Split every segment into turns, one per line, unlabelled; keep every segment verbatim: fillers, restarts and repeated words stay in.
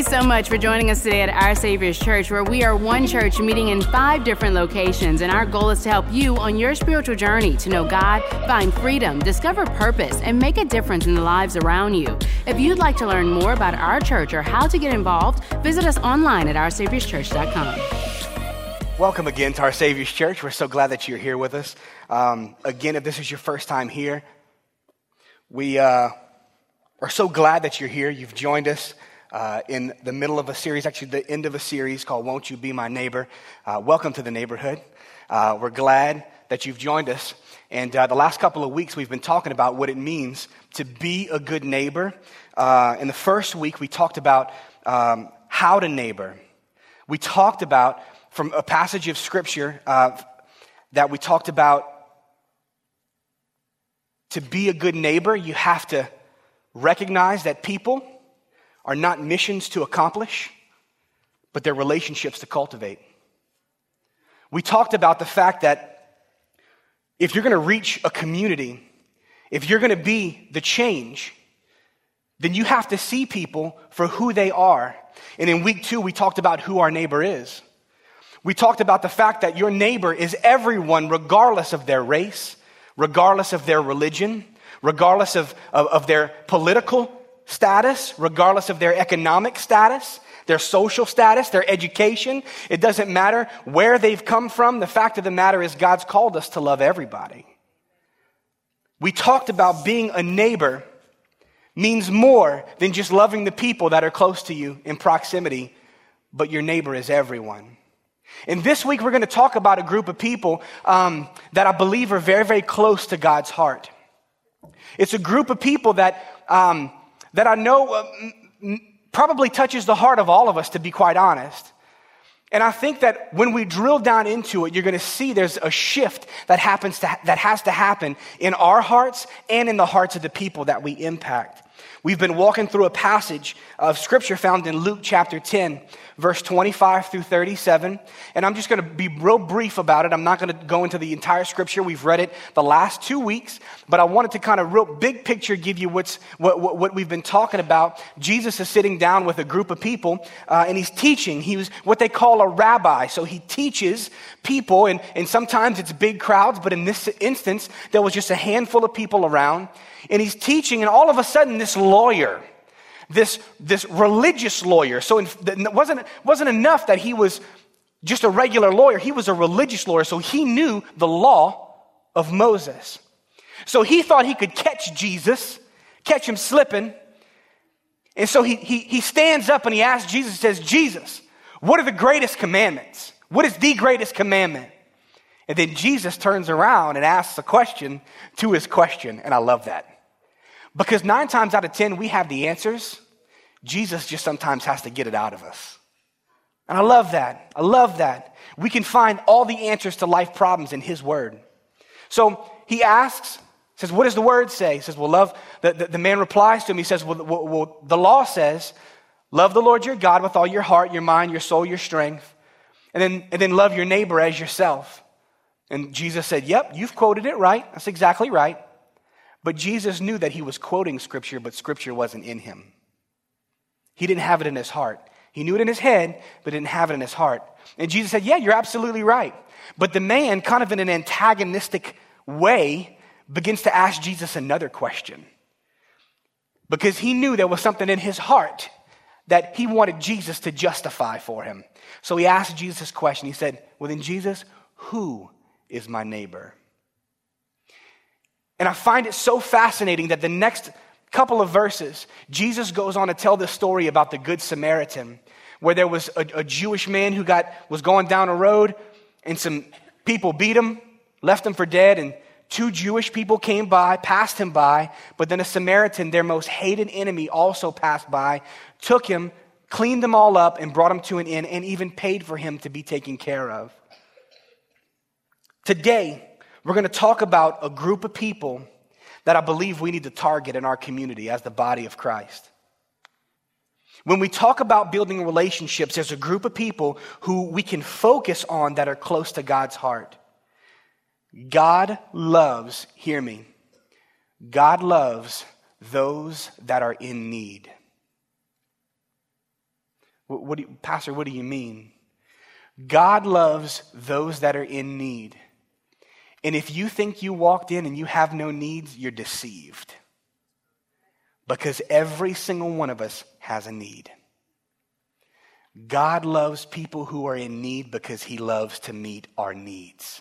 so much for joining us today at Our Savior's Church, where we are one church meeting in five different locations, and our goal is to help you on your spiritual journey to know God, find freedom, discover purpose, and make a difference in the lives around you. If you'd like to learn more about our church or how to get involved, visit us online at our saviors church dot com.
Welcome again to Our Savior's Church. We're so glad that you're here with us. Um, again, if this is your first time here, we uh, are so glad that you're here. You've joined us uh, in the middle of a series, actually the end of a series called Won't You Be My Neighbor? Uh, welcome to the neighborhood. Uh, we're glad that you've joined us. And uh, the last couple of weeks, we've been talking about what it means to be a good neighbor. Uh, in the first week, we talked about um, how to neighbor. We talked about, from a passage of Scripture uh, that we talked about, to be a good neighbor, you have to recognize that people are not missions to accomplish, but they're relationships to cultivate. We talked about the fact that if you're going to reach a community, if you're going to be the change, then you have to see people for who they are. And in week two, we talked about who our neighbor is. We talked about the fact that your neighbor is everyone, regardless of their race, regardless of their religion, regardless of, of, of their political status, regardless of their economic status, their social status, their education. It doesn't matter where they've come from. The fact of the matter is God's called us to love everybody. We talked about being a neighbor means more than just loving the people that are close to you in proximity, but your neighbor is everyone. And this week, we're going to talk about a group of people um, that I believe are very, very close to God's heart. It's a group of people that um, that I know uh, m- probably touches the heart of all of us, to be quite honest. And I think that when we drill down into it, you're going to see there's a shift that happens to, that has to happen in our hearts and in the hearts of the people that we impact. We've been walking through a passage of Scripture found in Luke chapter ten, verse twenty-five through thirty-seven. And I'm just going to be real brief about it. I'm not going to go into the entire Scripture. We've read it the last two weeks. But I wanted to kind of real big picture give you what's what, what, what we've been talking about. Jesus is sitting down with a group of people, uh, and he's teaching. He was what they call a rabbi. So he teaches people, and, and sometimes it's big crowds, but in this instance, there was just a handful of people around. And he's teaching, and all of a sudden, this lawyer, this, this religious lawyer, so it wasn't, wasn't enough that he was just a regular lawyer. He was a religious lawyer, so he knew the law of Moses. So he thought he could catch Jesus, catch him slipping. And so he, he, he stands up and he asks Jesus, he says, Jesus, what are the greatest commandments? What is the greatest commandment? And then Jesus turns around and asks a question to his question, and I love that. Because nine times out of ten, we have the answers. Jesus just sometimes has to get it out of us. And I love that. I love that. We can find all the answers to life problems in his word. So he asks, says, what does the word say? He says, well, love, the, the, the man replies to him. He says, well, well, well, the law says, love the Lord your God with all your heart, your mind, your soul, your strength. And then, and then love your neighbor as yourself. And Jesus said, yep, you've quoted it right. That's exactly right. But Jesus knew that he was quoting Scripture, but Scripture wasn't in him. He didn't have it in his heart. He knew it in his head, but didn't have it in his heart. And Jesus said, yeah, you're absolutely right. But the man, kind of in an antagonistic way, begins to ask Jesus another question. Because he knew there was something in his heart that he wanted Jesus to justify for him. So he asked Jesus this question. He said, well then, Jesus, who is my neighbor? And I find it so fascinating that the next couple of verses, Jesus goes on to tell this story about the Good Samaritan, where there was a, a Jewish man who got was going down a road, and some people beat him, left him for dead, and two Jewish people came by, passed him by, but then a Samaritan, their most hated enemy, also passed by, took him, cleaned them all up, and brought him to an inn, and even paid for him to be taken care of. Today, we're going to talk about a group of people that I believe we need to target in our community as the body of Christ. When we talk about building relationships, there's a group of people who we can focus on that are close to God's heart. God loves, hear me, God loves those that are in need. What, what do you, Pastor, what do you mean? God loves those that are in need. And if you think you walked in and you have no needs, you're deceived. Because every single one of us has a need. God loves people who are in need because he loves to meet our needs.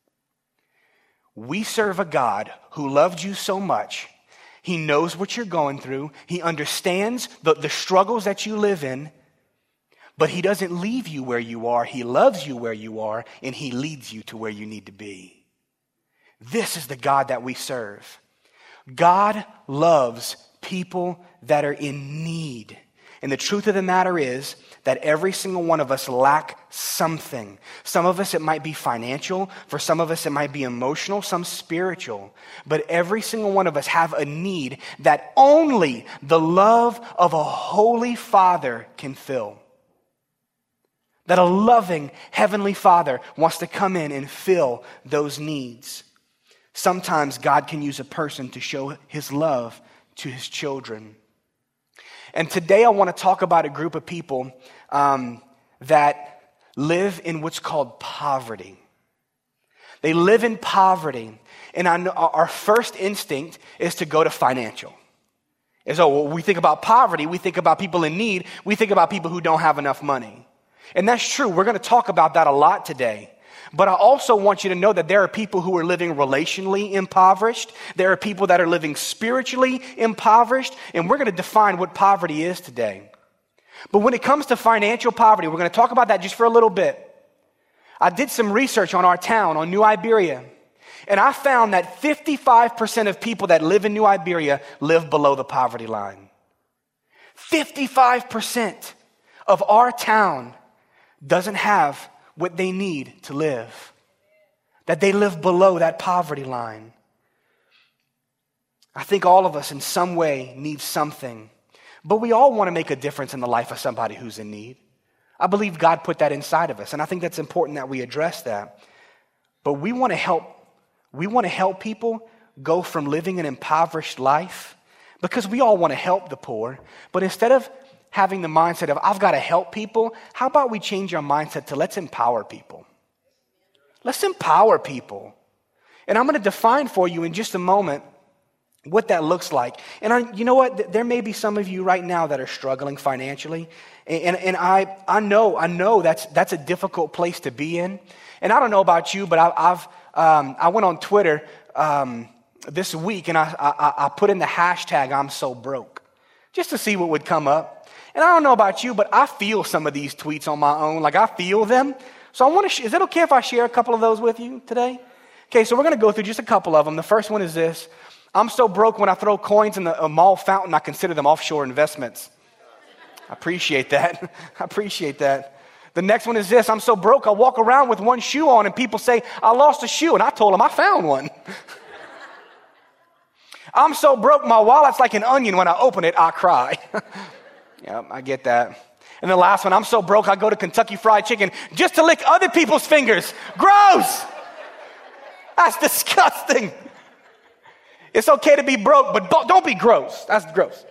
We serve a God who loved you so much. He knows what you're going through. He understands the, the struggles that you live in. But he doesn't leave you where you are. He loves you where you are, and he leads you to where you need to be. This is the God that we serve. God loves people that are in need. And the truth of the matter is that every single one of us lack something. Some of us, it might be financial. For some of us, it might be emotional, some spiritual. But every single one of us have a need that only the love of a holy Father can fill. That a loving Heavenly Father wants to come in and fill those needs. Sometimes God can use a person to show his love to his children. And today I want to talk about a group of people um, that live in what's called poverty. They live in poverty. And I know our first instinct is to go to financial. And so when we think about poverty, we think about people in need. We think about people who don't have enough money. And that's true. We're going to talk about that a lot today. But I also want you to know that there are people who are living relationally impoverished. There are people that are living spiritually impoverished. And we're going to define what poverty is today. But when it comes to financial poverty, we're going to talk about that just for a little bit. I did some research on our town, on New Iberia. And I found that fifty-five percent of people that live in New Iberia live below the poverty line. fifty-five percent of our town doesn't have what they need to live. That they live below that poverty line. I think all of us in some way need something. But we all want to make a difference in the life of somebody who's in need. I believe God put that inside of us. And I think that's important that we address that. But we want to help, we want to help people go from living an impoverished life. Because we all want to help the poor. But instead of having the mindset of, I've got to help people, how about we change our mindset to let's empower people? Let's empower people. And I'm going to define for you in just a moment what that looks like. And I, you know what? There may be some of you right now that are struggling financially. And, and, and I, I know, I know that's, that's a difficult place to be in. And I don't know about you, but I, I've, um, I went on Twitter um, this week and I, I, I put in the hashtag I'm so broke just to see what would come up. And I don't know about you, but I feel some of these tweets on my own. Like I feel them. So I want to, sh- is it okay if I share a couple of those with you today? Okay, so we're going to go through just a couple of them. The first one is this. I'm so broke when I throw coins in the mall fountain, I consider them offshore investments. I appreciate that. I appreciate that. The next one is this. I'm so broke, I walk around with one shoe on and people say, I lost a shoe. And I told them I found one. I'm so broke, my wallet's like an onion. When I open it, I cry. Yeah, I get that. And the last one, I'm so broke, I go to Kentucky Fried Chicken just to lick other people's fingers. Gross! That's disgusting. It's okay to be broke, but don't be gross. That's gross.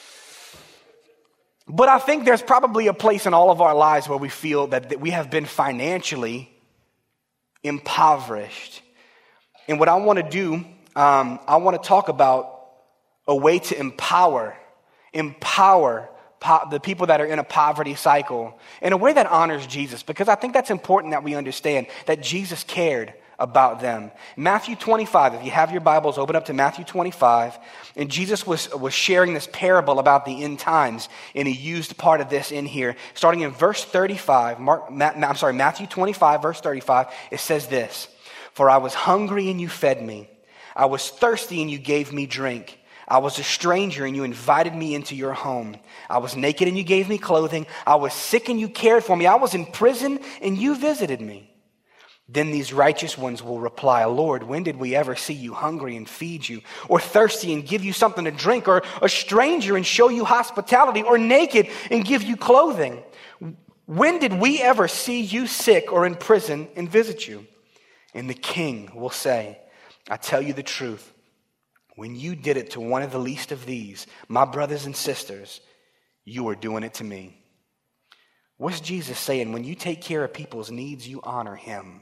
But I think there's probably a place in all of our lives where we feel that we have been financially impoverished. And what I want to do, um, I want to talk about a way to empower, empower Po- the people that are in a poverty cycle in a way that honors Jesus, because I think that's important that we understand that Jesus cared about them. Matthew twenty-five, if you have your Bibles, open up to Matthew twenty-five, and Jesus was, was sharing this parable about the end times, and he used part of this in here. Starting in verse thirty-five, Mark, Ma- I'm sorry, Matthew twenty-five, verse thirty-five, it says this, "For I was hungry and you fed me. I was thirsty and you gave me drink. I was a stranger and you invited me into your home. I was naked and you gave me clothing. I was sick and you cared for me. I was in prison and you visited me." Then these righteous ones will reply, "Lord, when did we ever see you hungry and feed you, or thirsty and give you something to drink, or a stranger and show you hospitality, or naked and give you clothing? When did we ever see you sick or in prison and visit you?" And the king will say, "I tell you the truth. When you did it to one of the least of these, my brothers and sisters, you are doing it to me." What's Jesus saying? When you take care of people's needs, you honor him.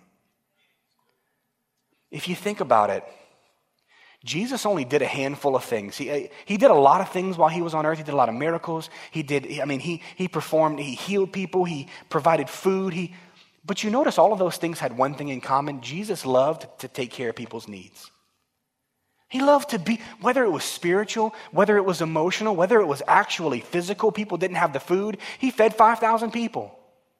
If you think about it, Jesus only did a handful of things. He, he did a lot of things while he was on earth. He did a lot of miracles. He did, I mean, he, he performed, he healed people. He provided food. He, but you notice all of those things had one thing in common. Jesus loved to take care of people's needs. He loved to be, whether it was spiritual, whether it was emotional, whether it was actually physical, people didn't have the food, he fed five thousand people.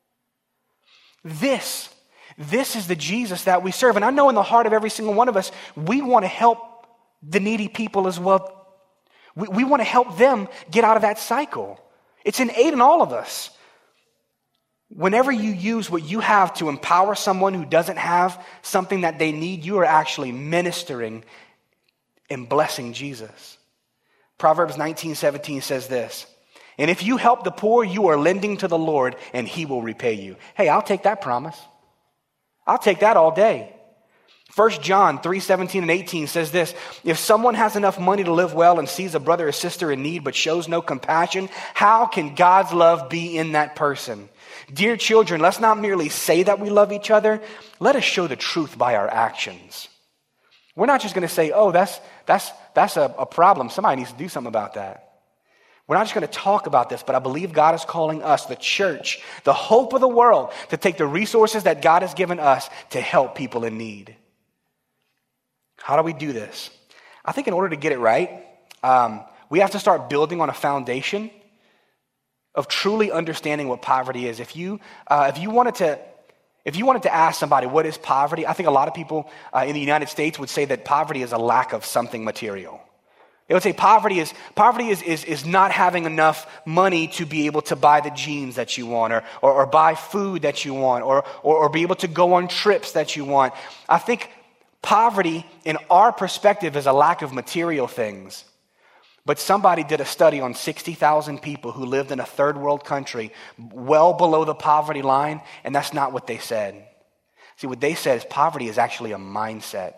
This, this is the Jesus that we serve. And I know in the heart of every single one of us, we want to help the needy people as well. We, we want to help them get out of that cycle. It's innate in all of us. Whenever you use what you have to empower someone who doesn't have something that they need, you are actually ministering and blessing Jesus. Proverbs nineteen seventeen says this, and if you help the poor, you are lending to the Lord and he will repay you. Hey, I'll take that promise. I'll take that all day. First John three seventeen and eighteen says this, if someone has enough money to live well and sees a brother or sister in need but shows no compassion, how can God's love be in that person? Dear children, let's not merely say that we love each other. Let us show the truth by our actions. We're not just going to say, oh, that's that's that's a, a problem. Somebody needs to do something about that. We're not just going to talk about this, but I believe God is calling us, the church, the hope of the world, to take the resources that God has given us to help people in need. How do we do this? I think in order to get it right, um, we have to start building on a foundation of truly understanding what poverty is. If you uh, if you wanted to If you wanted to ask somebody, what is poverty? I think a lot of people uh, in the United States would say that poverty is a lack of something material. They would say poverty is poverty is, is, is not having enough money to be able to buy the jeans that you want or, or, or buy food that you want or, or, or be able to go on trips that you want. I think poverty in our perspective is a lack of material things. But somebody did a study on sixty thousand people who lived in a third world country well below the poverty line, and that's not what they said. See, what they said is poverty is actually a mindset.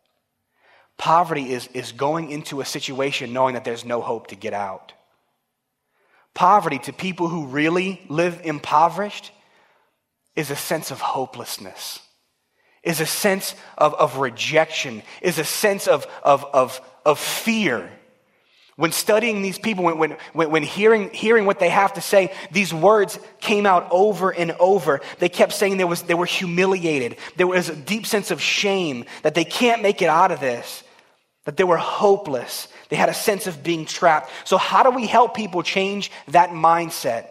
Poverty is, is going into a situation knowing that there's no hope to get out. Poverty to people who really live impoverished is a sense of hopelessness, is a sense of, of rejection, is a sense of, of, of, of fear. When studying these people, when, when, when hearing, hearing what they have to say, these words came out over and over. They kept saying there was, they were humiliated. There was a deep sense of shame that they can't make it out of this, that they were hopeless. They had a sense of being trapped. So how do we help people change that mindset?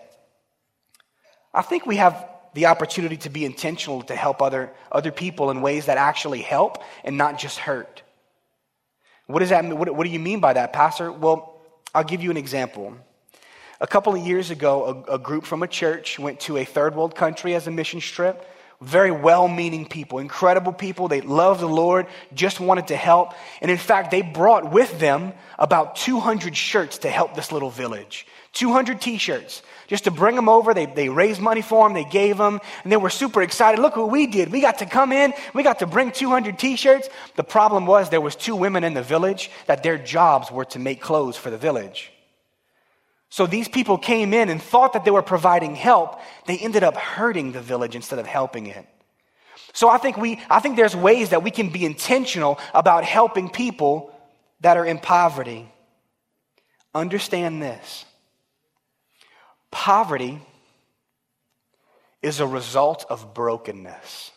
I think we have the opportunity to be intentional to help other, other people in ways that actually help and not just hurt. What does that mean? What, what do you mean by that, Pastor? Well, I'll give you an example. A couple of years ago, a, a group from a church went to a third world country as a mission trip. Very well-meaning people, incredible people. They loved the Lord, just wanted to help. And in fact, they brought with them about two hundred shirts to help this little village. two hundred t-shirts. Just to bring them over, they, they raised money for them, they gave them, and they were super excited. Look what we did. We got to come in, we got to bring two hundred t-shirts. The problem was there was two women in the village that their jobs were to make clothes for the village. So these people came in and thought that they were providing help. They ended up hurting the village instead of helping it. So I think we, I think there's ways that we can be intentional about helping people that are in poverty. Understand this. Poverty is a result of brokenness.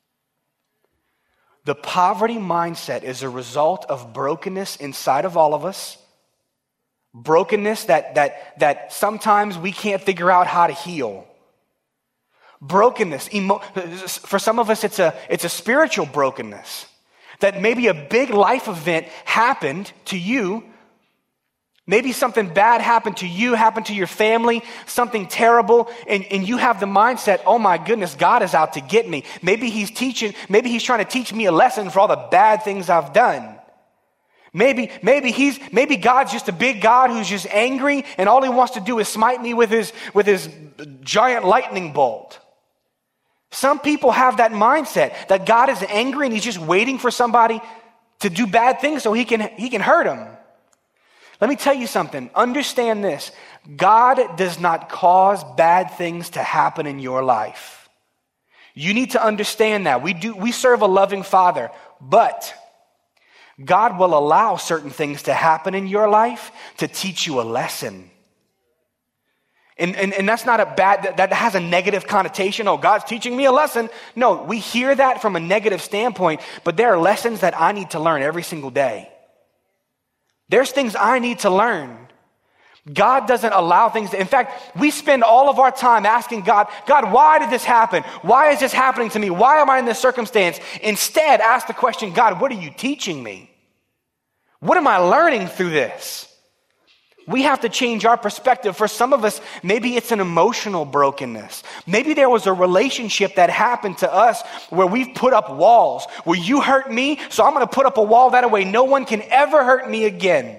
The poverty mindset is a result of brokenness inside of all of us. Brokenness that, that, that sometimes we can't figure out how to heal. Brokenness, emo- for some of us it's a, it's a spiritual brokenness. That maybe a big life event happened to you. Maybe something bad happened to you, happened to your family, something terrible, and, and you have the mindset, oh my goodness, God is out to get me. Maybe he's teaching, maybe he's trying to teach me a lesson for all the bad things I've done. Maybe, maybe he's, maybe God's just a big God who's just angry and all he wants to do is smite me with his, with his giant lightning bolt. Some people have that mindset that God is angry and he's just waiting for somebody to do bad things so he can, he can hurt them. Let me tell you something. Understand this. God does not cause bad things to happen in your life. You need to understand that. We do. We serve a loving Father, but God will allow certain things to happen in your life to teach you a lesson. And, and, and that's not a bad, that, that has a negative connotation. Oh, God's teaching me a lesson. No, we hear that from a negative standpoint, but there are lessons that I need to learn every single day. There's things I need to learn. God doesn't allow things to, in fact, we spend all of our time asking God, God, why did this happen? Why is this happening to me? Why am I in this circumstance? Instead, ask the question, God, what are you teaching me? What am I learning through this? We have to change our perspective. For some of us, maybe it's an emotional brokenness. Maybe there was a relationship that happened to us where we've put up walls, where you hurt me, so I'm going to put up a wall that way no one can ever hurt me again.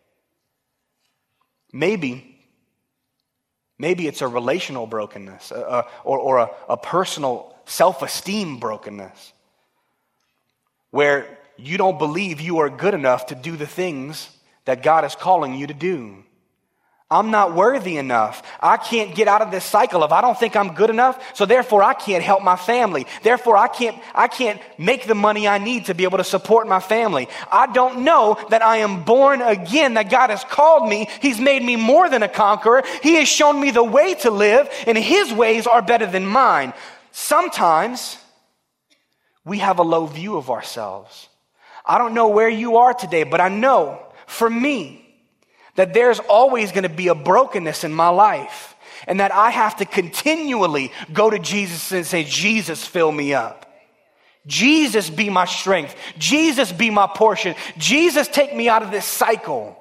Maybe, maybe it's a relational brokenness uh, or, or a, a personal self-esteem brokenness where you don't believe you are good enough to do the things that God is calling you to do. I'm not worthy enough. I can't get out of this cycle of I don't think I'm good enough, so therefore I can't help my family. Therefore I can't I can't make the money I need to be able to support my family. I don't know that I am born again, that God has called me. He's made me more than a conqueror. He has shown me the way to live, and his ways are better than mine. Sometimes we have a low view of ourselves. I don't know where you are today, but I know for me that there's always going to be a brokenness in my life, and that I have to continually go to Jesus and say, Jesus, fill me up. Jesus, be my strength. Jesus, be my portion. Jesus, take me out of this cycle.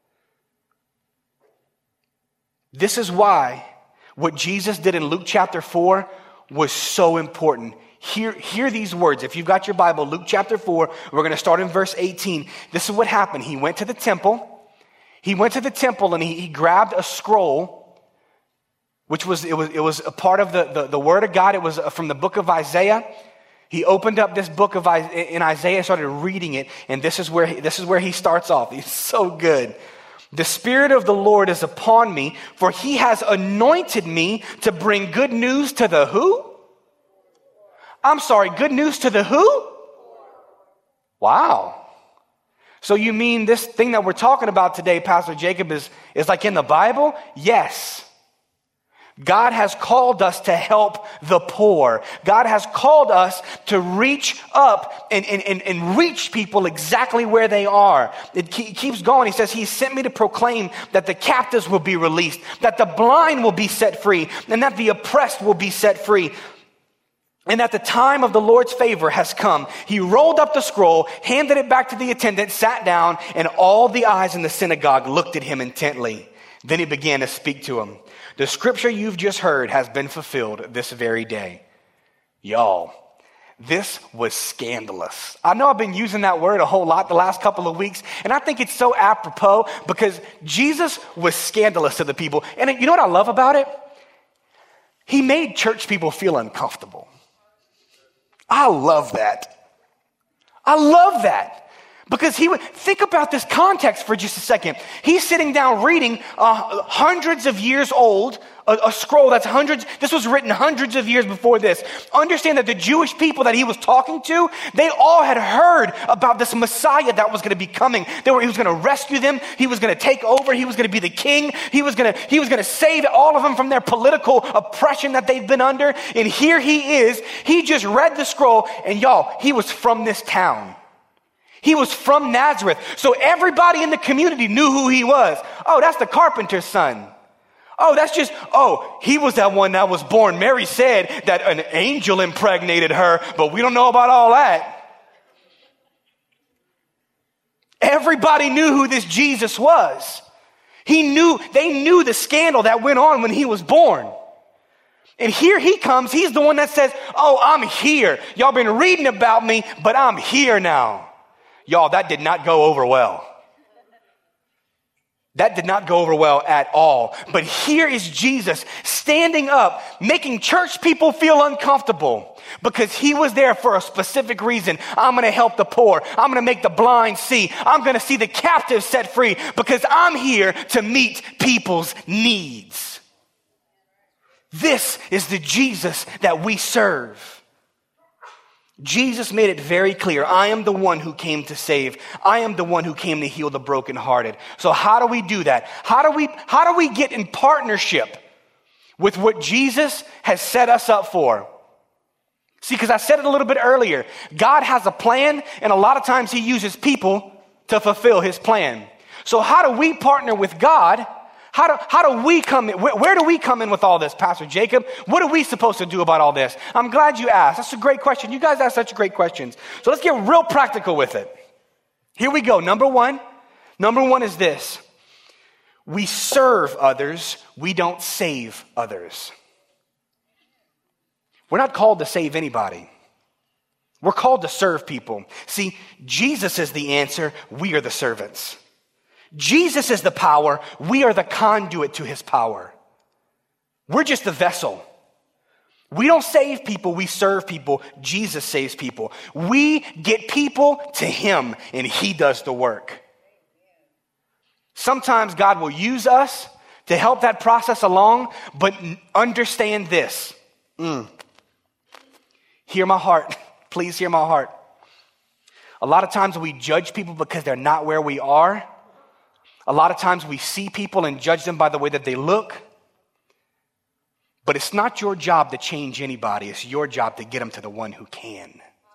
This is why what Jesus did in Luke chapter four was so important. Hear, hear these words. If you've got your Bible, Luke chapter four, we're going to start in verse eighteen. This is what happened. He went to the temple. He went to the temple and he, he grabbed a scroll, which was it was it was a part of the, the, the word of God. It was from the book of Isaiah. He opened up this book of in Isaiah, started reading it, and this is where he, this is where he starts off. He's so good. The Spirit of the Lord is upon me, for he has anointed me to bring good news to the who? I'm sorry, good news to the who? Wow. So you mean this thing that we're talking about today, Pastor Jacob, is, is like in the Bible? Yes. God has called us to help the poor. God has called us to reach up and, and, and, and reach people exactly where they are. It ke- keeps going. He says, he sent me to proclaim that the captives will be released, that the blind will be set free, and that the oppressed will be set free. And at the time of the Lord's favor has come. He rolled up the scroll, handed it back to the attendant, sat down, and all the eyes in the synagogue looked at him intently. Then he began to speak to him. The scripture you've just heard has been fulfilled this very day. Y'all, this was scandalous. I know I've been using that word a whole lot the last couple of weeks, and I think it's so apropos because Jesus was scandalous to the people. And you know what I love about it? He made church people feel uncomfortable. I love that. I love that. Because he would, think about this context for just a second. He's sitting down reading uh, hundreds of years old, a, a scroll that's hundreds, this was written hundreds of years before this. Understand that the Jewish people that he was talking to, they all had heard about this Messiah that was going to be coming. They were, he was going to rescue them. He was going to take over. He was going to be the king. He was going to, he was going to save all of them from their political oppression that they've been under. And here he is. He just read the scroll, and y'all, he was from this town. He was from Nazareth. So everybody in the community knew who he was. Oh, that's the carpenter's son. Oh, that's just, oh, he was that one that was born. Mary said that an angel impregnated her, but we don't know about all that. Everybody knew who this Jesus was. He knew, they knew the scandal that went on when he was born. And here he comes. He's the one that says, oh, I'm here. Y'all been reading about me, but I'm here now. Y'all, that did not go over well. That did not go over well at all. But here is Jesus standing up, making church people feel uncomfortable because he was there for a specific reason. I'm going to help the poor. I'm going to make the blind see. I'm going to see the captives set free because I'm here to meet people's needs. This is the Jesus that we serve. Jesus made it very clear. I am the one who came to save. I am the one who came to heal the brokenhearted. So how do we do that? How do we, how do we get in partnership with what Jesus has set us up for? See, because I said it a little bit earlier. God has a plan, and a lot of times he uses people to fulfill his plan. So how do we partner with God? How do, how do we come in? Where, where do we come in with all this, Pastor Jacob? What are we supposed to do about all this? I'm glad you asked. That's a great question. You guys ask such great questions. So let's get real practical with it. Here we go. Number one. Number one is this. We serve others. We don't save others. We're not called to save anybody. We're called to serve people. See, Jesus is the answer. We are the servants. Jesus is the power. We are the conduit to his power. We're just the vessel. We don't save people. We serve people. Jesus saves people. We get people to him, and he does the work. Sometimes God will use us to help that process along, but understand this. Mm. Hear my heart. Please hear my heart. A lot of times we judge people because they're not where we are. A lot of times we see people and judge them by the way that they look. But it's not your job to change anybody. It's your job to get them to the one who can.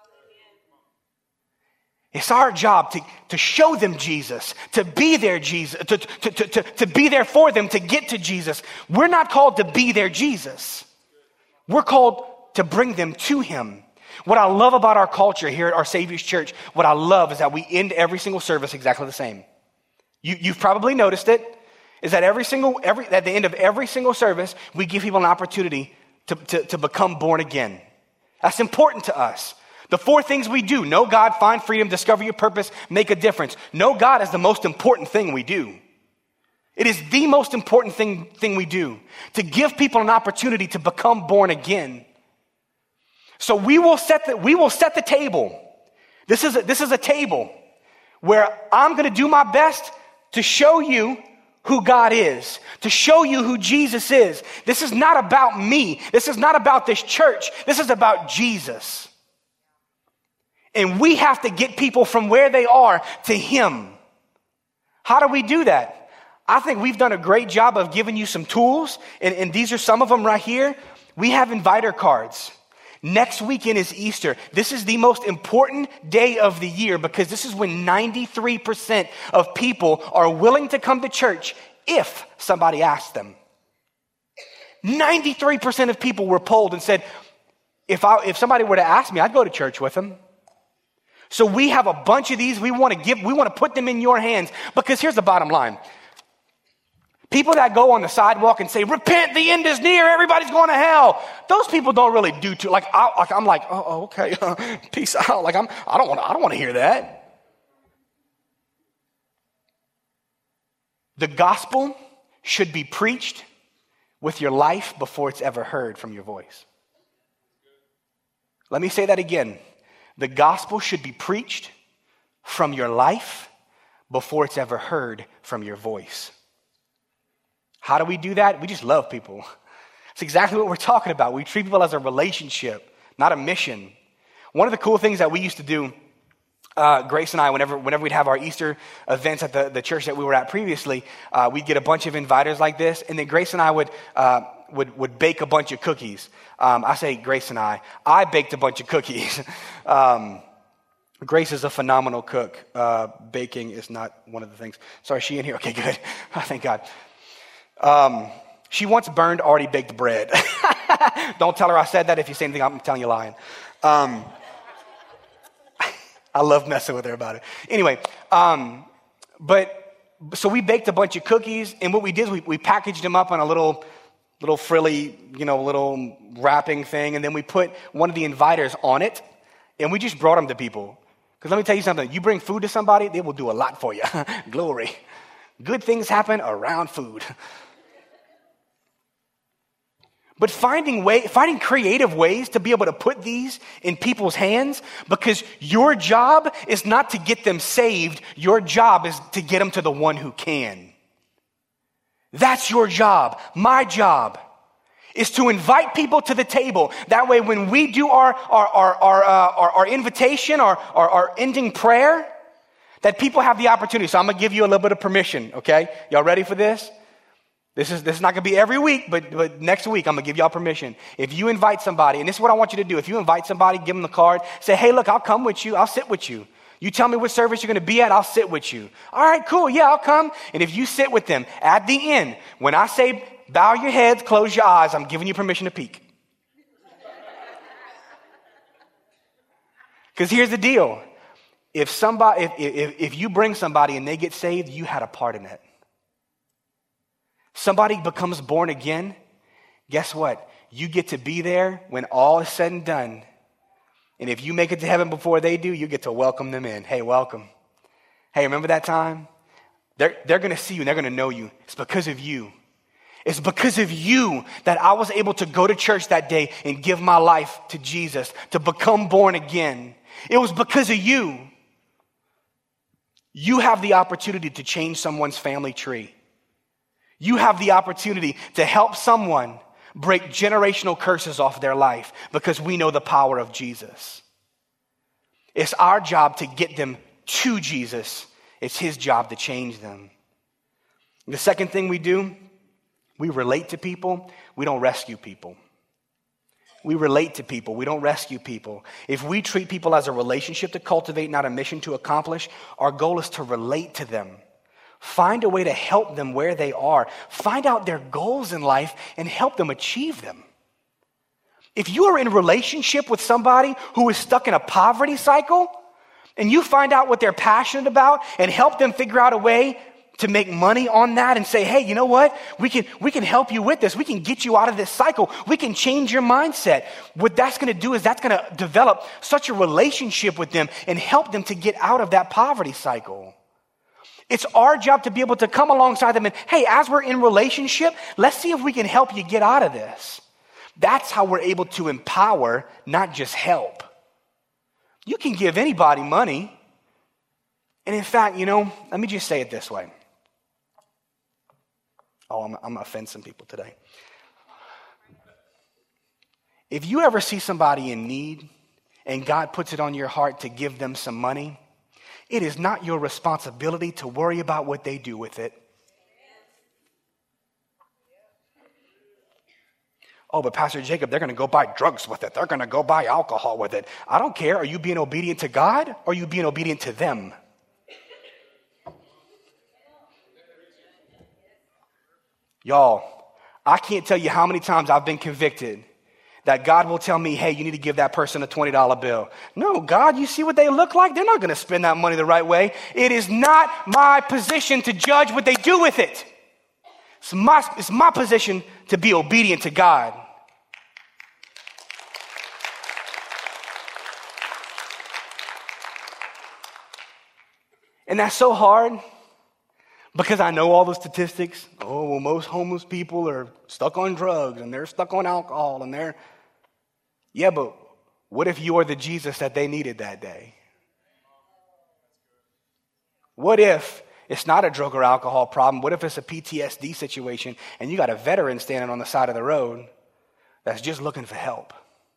It's our job to, to show them Jesus, to be their Jesus, to, to, to, to, to be there for them, to get to Jesus. We're not called to be their Jesus. We're called to bring them to him. What I love about our culture here at Our Savior's Church, what I love is that we end every single service exactly the same. You, you've probably noticed it, is that every single, every at the end of every single service, we give people an opportunity to, to, to become born again. That's important to us. The four things we do: know God, find freedom, discover your purpose, make a difference. Know God is the most important thing we do. It is the most important thing, thing we do, to give people an opportunity to become born again. So we will set the, we will set the table. This is a, this is a table where I'm going to do my best to show you who God is, to show you who Jesus is. This is not about me. This is not about this church. This is about Jesus. And we have to get people from where they are to him. How do we do that? I think we've done a great job of giving you some tools, and, and these are some of them right here. We have inviter cards. Next weekend is Easter. This is the most important day of the year because this is when ninety-three percent of people are willing to come to church if somebody asks them. ninety-three percent of people were polled and said, if I, if somebody were to ask me, I'd go to church with them. So we have a bunch of these. We want to give, we want to put them in your hands because here's the bottom line. People that go on the sidewalk and say, repent, the end is near, everybody's going to hell. Those people don't really do too, like, I, like I'm like, oh, okay, peace out. Like, I'm, I don't want to, I don't want to hear that. The gospel should be preached with your life before it's ever heard from your voice. Let me say that again. The gospel should be preached from your life before it's ever heard from your voice. How do we do that? We just love people. It's exactly what we're talking about. We treat people as a relationship, not a mission. One of the cool things that we used to do, uh, Grace and I, whenever whenever we'd have our Easter events at the, the church that we were at previously, uh, we'd get a bunch of inviters like this, and then Grace and I would uh, would would bake a bunch of cookies. Um, I say Grace and I. I baked a bunch of cookies. um, Grace is a phenomenal cook. Uh, baking is not one of the things. Sorry, is she in here? Okay, good. Thank God. Um, she once burned already baked bread. Don't tell her I said that. If you say anything, I'm telling you lying. Um, I love messing with her about it. Anyway, um, but so we baked a bunch of cookies, and what we did is we, we packaged them up on a little, little frilly, you know, little wrapping thing, and then we put one of the inviters on it, and we just brought them to people. Because let me tell you something: you bring food to somebody, they will do a lot for you. Glory. Good things happen around food. But finding way, finding creative ways to be able to put these in people's hands, because your job is not to get them saved. Your job is to get them to the one who can. That's your job. My job is to invite people to the table. That way, when we do our our our our, uh, our, our invitation, our, our our ending prayer, that people have the opportunity. So I'm gonna give you a little bit of permission. Okay, y'all ready for this? This is this is not going to be every week, but, but next week I'm going to give y'all permission. If you invite somebody, and this is what I want you to do. If you invite somebody, give them the card. Say, hey, look, I'll come with you. I'll sit with you. You tell me what service you're going to be at, I'll sit with you. All right, cool. Yeah, I'll come. And if you sit with them, at the end, when I say bow your heads, close your eyes, I'm giving you permission to peek. Because here's the deal. If somebody, if, if, if you bring somebody and they get saved, you had a part in it. Somebody becomes born again, guess what? You get to be there when all is said and done. And if you make it to heaven before they do, you get to welcome them in. Hey, welcome. Hey, remember that time? They're, they're going to see you and they're going to know you. It's because of you. It's because of you that I was able to go to church that day and give my life to Jesus, to become born again. It was because of you. You have the opportunity to change someone's family tree. You have the opportunity to help someone break generational curses off their life because we know the power of Jesus. It's our job to get them to Jesus. It's his job to change them. The second thing we do, we relate to people. We don't rescue people. We relate to people. We don't rescue people. If we treat people as a relationship to cultivate, not a mission to accomplish, our goal is to relate to them. Find a way to help them where they are. Find out their goals in life and help them achieve them. If you are in a relationship with somebody who is stuck in a poverty cycle and you find out what they're passionate about and help them figure out a way to make money on that and say, hey, you know what? We can, we can help you with this. We can get you out of this cycle. We can change your mindset. What that's going to do is that's going to develop such a relationship with them and help them to get out of that poverty cycle. It's our job to be able to come alongside them and, hey, as we're in relationship, let's see if we can help you get out of this. That's how we're able to empower, not just help. You can give anybody money. And in fact, you know, let me just say it this way. Oh, I'm, I'm offending some people today. If you ever see somebody in need and God puts it on your heart to give them some money, it is not your responsibility to worry about what they do with it. Oh, but Pastor Jacob, they're going to go buy drugs with it. They're going to go buy alcohol with it. I don't care. Are you being obedient to God or are you being obedient to them? Y'all, I can't tell you how many times I've been convicted that God will tell me, hey, you need to give that person a twenty dollar bill. No, God, you see what they look like? They're not going to spend that money the right way. It is not my position to judge what they do with it. It's my, it's my position to be obedient to God. And that's so hard because I know all the statistics. Oh, well, most homeless people are stuck on drugs and they're stuck on alcohol and they're... Yeah, but what if you're the Jesus that they needed that day? What if it's not a drug or alcohol problem? What if it's a P T S D situation and you got a veteran standing on the side of the road that's just looking for help?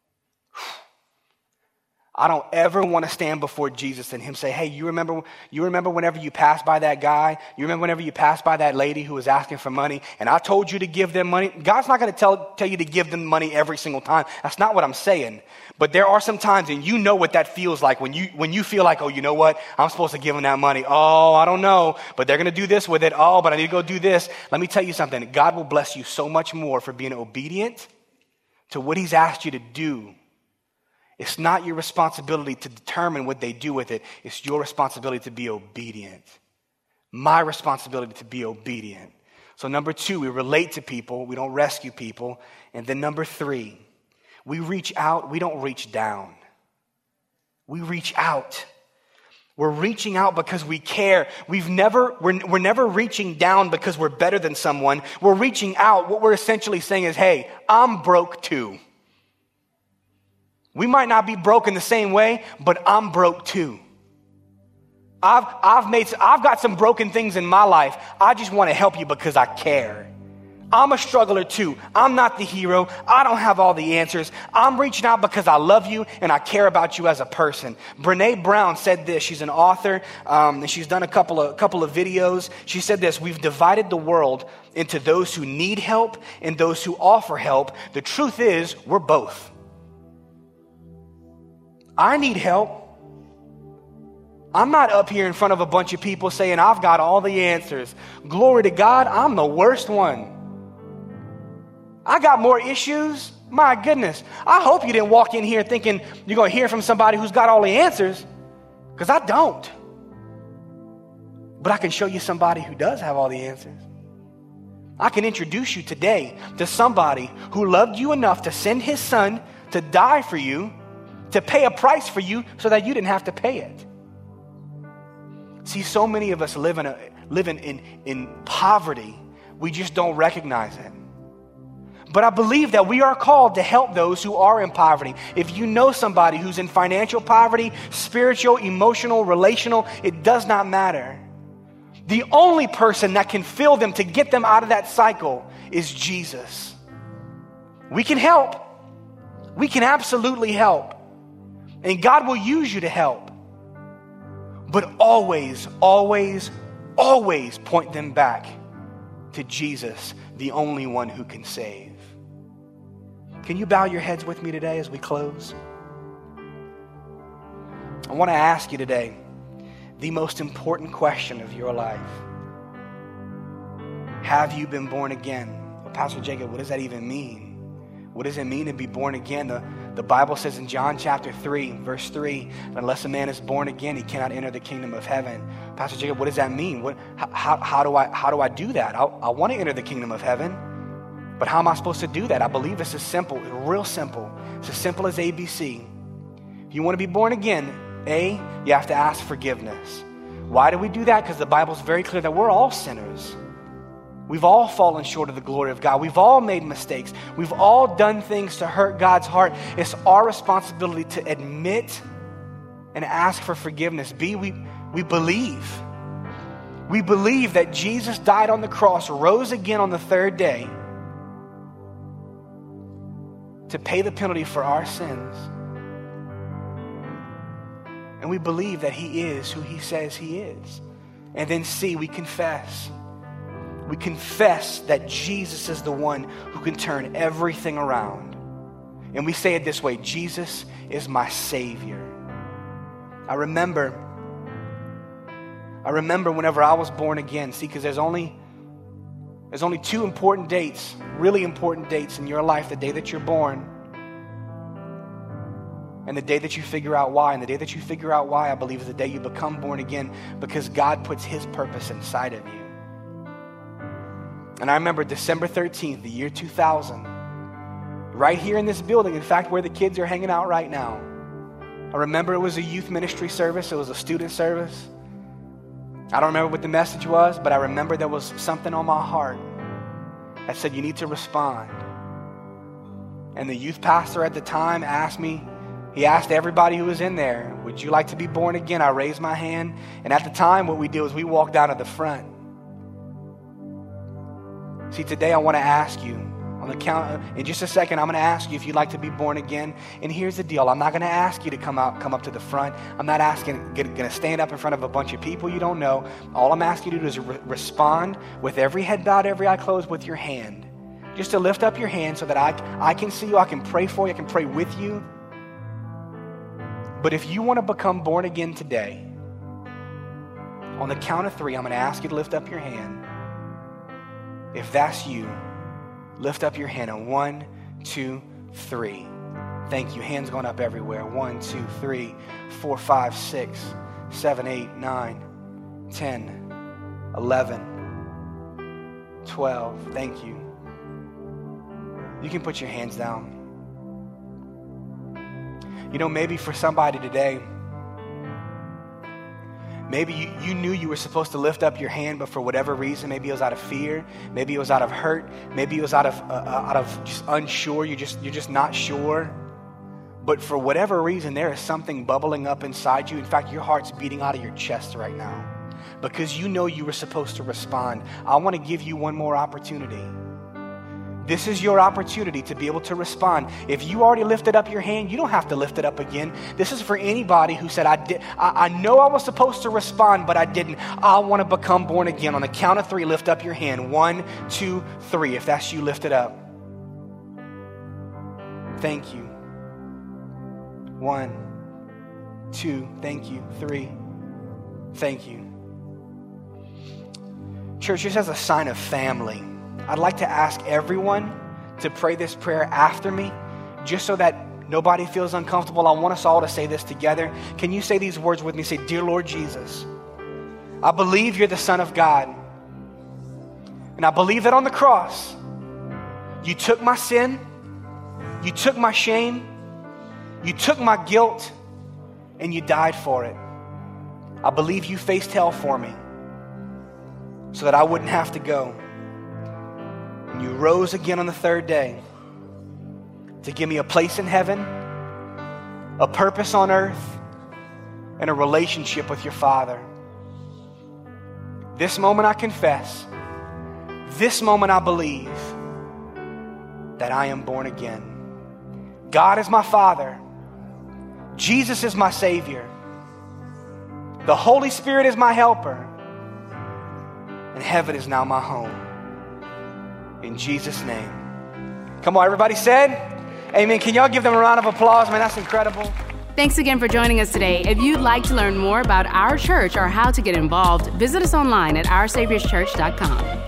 I don't ever want to stand before Jesus and him say, hey, you remember you remember whenever you passed by that guy? You remember whenever you passed by that lady who was asking for money and I told you to give them money? God's not going to tell, tell you to give them money every single time. That's not what I'm saying. But there are some times, and you know what that feels like when you when you feel like, oh, you know what? I'm supposed to give them that money. Oh, I don't know, but they're going to do this with it. Oh, but I need to go do this. Let me tell you something. God will bless you so much more for being obedient to what he's asked you to do. It's not your responsibility to determine what they do with it. It's your responsibility to be obedient. My responsibility to be obedient. So number two, we relate to people. We don't rescue people. And then number three, we reach out. We don't reach down. We reach out. We're reaching out because we care. We've never, we're, we're never reaching down because we're better than someone. We're reaching out. What we're essentially saying is, hey, I'm broke too. We might not be broke in the same way, but I'm broke too. I've, I've made, I've got some broken things in my life. I just want to help you because I care. I'm a struggler too. I'm not the hero. I don't have all the answers. I'm reaching out because I love you and I care about you as a person. Brené Brown said this. She's an author, um, and she's done a couple of couple of videos. She said this: we've divided the world into those who need help and those who offer help. The truth is, we're both. I need help. I'm not up here in front of a bunch of people saying I've got all the answers. Glory to God, I'm the worst one. I got more issues. My goodness. I hope you didn't walk in here thinking you're going to hear from somebody who's got all the answers, because I don't. But I can show you somebody who does have all the answers. I can introduce you today to somebody who loved you enough to send his son to die for you, to pay a price for you so that you didn't have to pay it. See, so many of us live in, a, live in, in, in poverty. We just don't recognize it. But I believe that we are called to help those who are in poverty. If you know somebody who's in financial poverty, spiritual, emotional, relational, it does not matter. The only person that can fill them to get them out of that cycle is Jesus. We can help. We can absolutely help. And God will use you to help. But always, always, always point them back to Jesus, the only one who can save. Can you bow your heads with me today as we close? I want to ask you today the most important question of your life. Have you been born again? Well, Pastor Jacob, what does that even mean? What does it mean to be born again? The, the Bible says in John chapter three, verse three, unless a man is born again, he cannot enter the kingdom of heaven. Pastor Jacob, what does that mean? What, how, how, do I, how do I do that? I, I want to enter the kingdom of heaven, but how am I supposed to do that? I believe this is simple, real simple. It's as simple as A B C. If you want to be born again, A, you have to ask forgiveness. Why do we do that? Because the Bible's very clear that we're all sinners. We've all fallen short of the glory of God. We've all made mistakes. We've all done things to hurt God's heart. It's our responsibility to admit and ask for forgiveness. B, we, we believe. We believe that Jesus died on the cross, rose again on the third day to pay the penalty for our sins. And we believe that he is who he says he is. And then C, we confess. We confess that Jesus is the one who can turn everything around. And we say it this way: Jesus is my Savior. I remember, I remember whenever I was born again, see, because there's only, there's only two important dates, really important dates in your life: the day that you're born and the day that you figure out why. And the day that you figure out why, I believe, is the day you become born again, because God puts his purpose inside of you. And I remember December thirteenth, the year two thousand, right here in this building, in fact, where the kids are hanging out right now. I remember it was a youth ministry service. It was a student service. I don't remember what the message was, but I remember there was something on my heart that said, you need to respond. And the youth pastor at the time asked me, he asked everybody who was in there, would you like to be born again? I raised my hand. And at the time, what we did was we walked down to the front. See, today I want to ask you, on the count, in just a second, I'm going to ask you if you'd like to be born again. And here's the deal. I'm not going to ask you to come out, come up to the front. I'm not asking, going to stand up in front of a bunch of people you don't know. All I'm asking you to do is re- respond with every head bowed, every eye closed, with your hand. Just to lift up your hand so that I, I can see you, I can pray for you, I can pray with you. But if you want to become born again today, on the count of three, I'm going to ask you to lift up your hand. If that's you, lift up your hand on one, two, three. Thank you. Hands going up everywhere. One, two, three, four, five, six, seven, eight, nine, ten, eleven, twelve. Thank you. You can put your hands down. You know, maybe for somebody today, Maybe you, you knew you were supposed to lift up your hand, but for whatever reason, maybe it was out of fear, maybe it was out of hurt, maybe it was out of uh, out of just unsure. You're just you're just not sure. But for whatever reason, there is something bubbling up inside you. In fact, your heart's beating out of your chest right now because you know you were supposed to respond. I want to give you one more opportunity. This is your opportunity to be able to respond. If you already lifted up your hand, you don't have to lift it up again. This is for anybody who said, I did. I, I know I was supposed to respond, but I didn't. I want to become born again. On the count of three, lift up your hand. One, two, three. If that's you, lift it up. Thank you. One, two, thank you. Three, thank you. Church, just as a sign of family, I'd like to ask everyone to pray this prayer after me, just so that nobody feels uncomfortable. I want us all to say this together. Can you say these words with me? Say, Dear Lord Jesus, I believe you're the Son of God. And I believe that on the cross, you took my sin, you took my shame, you took my guilt, and you died for it. I believe you faced hell for me so that I wouldn't have to go. And you rose again on the third day to give me a place in heaven, a purpose on earth, and a relationship with your Father. This moment I confess, this moment I believe that I am born again. God is my Father. Jesus is my Savior. The Holy Spirit is my helper. And heaven is now my home. In Jesus' name. Come on, everybody said, amen. Can y'all give them a round of applause? Man, that's incredible.
Thanks again for joining us today. If you'd like to learn more about our church or how to get involved, visit us online at our saviors church dot com.